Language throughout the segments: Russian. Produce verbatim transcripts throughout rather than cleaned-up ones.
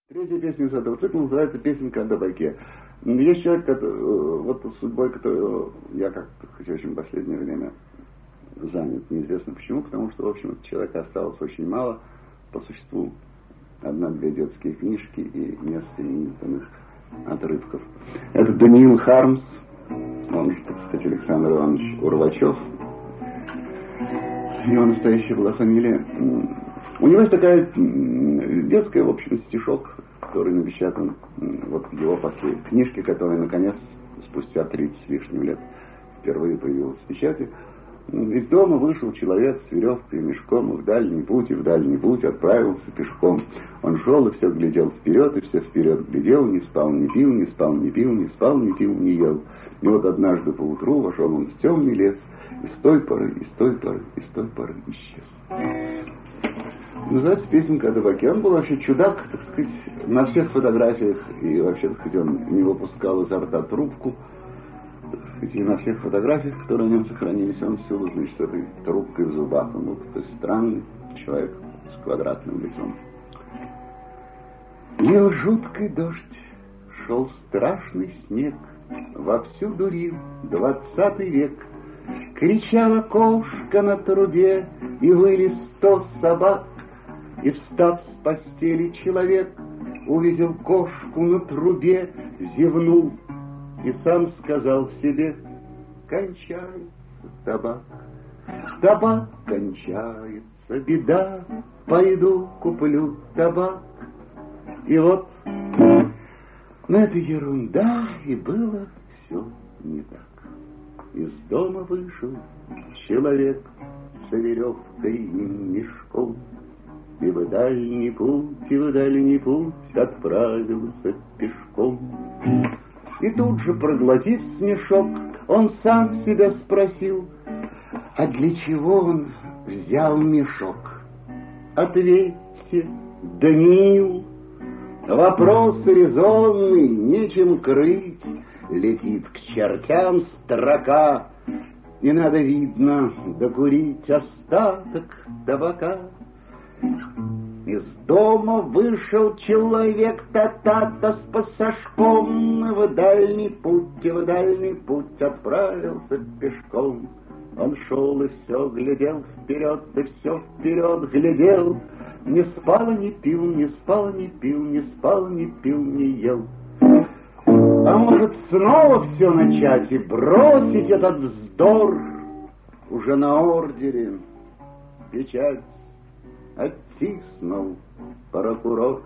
Третья песня из этого цикла называется «Песенка о табаке». Есть человек, который, вот судьбой которого я как-то очень в последнее время занят. Неизвестно почему, потому что, в общем, от человека осталось очень мало. По существу одна-две детские книжки и несколько неизданных отрывков. Это Даниил Хармс, он, так сказать, Александр Иванович Урвачев. Его настоящая была фамилия. У него есть такая детская, в общем, стишок, который напечатан вот в его последней книжке, которая, наконец, спустя тридцать с лишним лет впервые появилась в печати. Из дома вышел человек с веревкой и мешком, и в дальний путь, и в дальний путь отправился пешком. Он шел и все глядел вперед, и все вперед глядел, не спал, не пил, не спал, не пил, не спал, не пил, не ел. И вот однажды поутру вошел он в темный лес, и с той поры, и с той поры, и с той поры исчез. Называется «Песенка о табаке». Он был вообще чудак, так сказать, на всех фотографиях, и вообще, так сказать, он не выпускал изо рта трубку. И на всех фотографиях, которые о нем сохранились, он всюду, значит, с этой трубкой в зубах. Он был такой странный человек с квадратным лицом. Лил жуткий дождь, шел страшный снег, вовсю дурил двадцатый век. Кричала кошка на трубе, и выли сто собак. И, встав с постели, человек увидел кошку на трубе, зевнул и сам сказал себе: кончается табак, табак кончается, беда, пойду куплю табак. И вот, ну это ерунда, и было все не так. Из дома вышел человек с веревкой и мешком, и в дальний путь, и в дальний путь отправился пешком. И тут же, проглотив смешок, он сам себя спросил: а для чего он взял мешок? Ответьте, Даниил, вопрос резонный, нечем крыть. Летит к чертям строка, и надо, видно, докурить остаток табака. Из дома вышел человек та-та-та с пассажком, в дальний путь, и в дальний путь отправился пешком. Он шел и все глядел вперед, и все вперед глядел. Не спал и не пил, не спал и не пил, не спал, не пил, не ел. А может, снова все начать и бросить этот вздор? Уже на ордере печать оттиснул прокурор.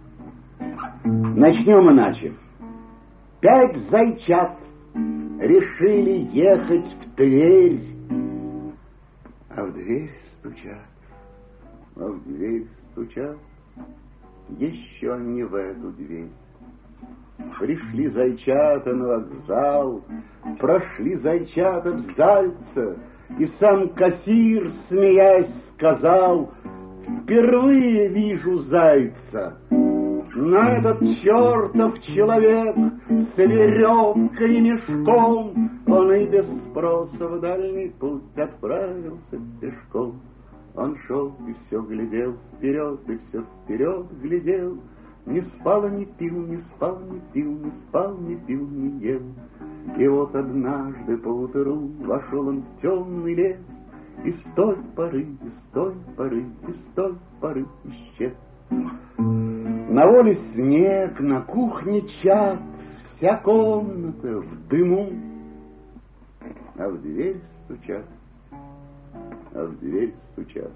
Начнем иначе. Пять зайчат решили ехать в Тверь, а в дверь стучат, а в дверь стучат, еще не в эту дверь. Пришли зайчата на вокзал, прошли зайчата в Зальце, и сам кассир, смеясь, сказал: впервые вижу зайца. На этот чертов человек с веревкой и мешком, он и без спроса в дальний путь отправился пешком. Он шел и все глядел вперед, и все вперед глядел. Не спал и не пил, не спал, не пил, не спал, не пил, не ел. И вот однажды поутру вошел он в темный лес, и с той поры, и с той поры, и с той поры исчез. На воле снег, на кухне чад, вся комната в дыму. А в дверь стучат, а в дверь стучат.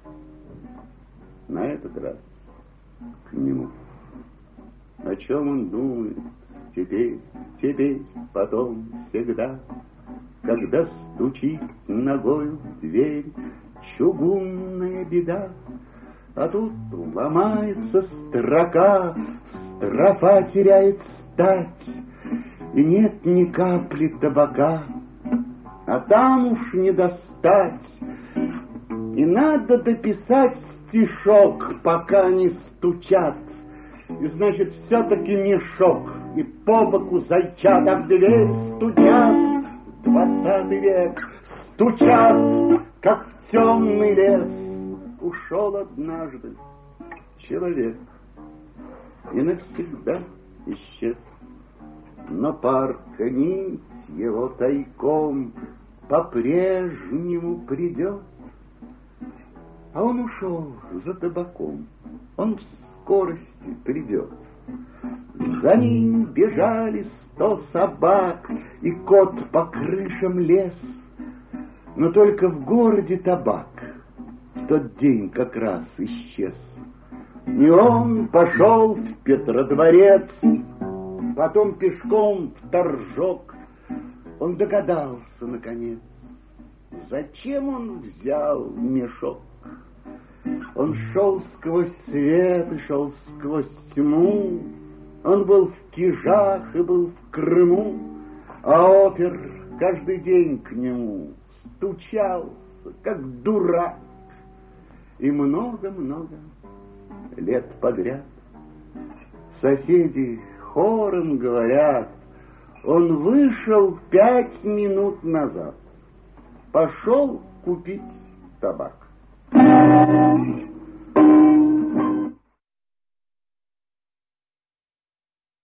На этот раз к нему. О чем он думает теперь, теперь, потом, всегда, когда стучит ногою в дверь чугунная беда? А тут ломается строка, строфа теряет стать, и нет ни капли табака, а там уж не достать. И надо дописать стишок, пока не стучат. И значит, все-таки мешок, и по боку зайчат, а в дверь стучат. Двадцатый век стучат, как в темный лес. Ушел однажды человек, и навсегда исчез. Но парка нить его тайком по-прежнему придет. А он ушел за табаком, он в скорости придет. За ним бежали сто собак, и кот по крышам лез. Но только в городе табак в тот день как раз исчез. И он пошел в Петродворец, потом пешком в Торжок. Он догадался, наконец, зачем он взял мешок. Он шел сквозь свет и шел сквозь тьму. Он был в Кижах и был в Крыму, а опер каждый день к нему стучался, как дурак. И много-много лет подряд соседи хором говорят: он вышел пять минут назад, пошел купить табак.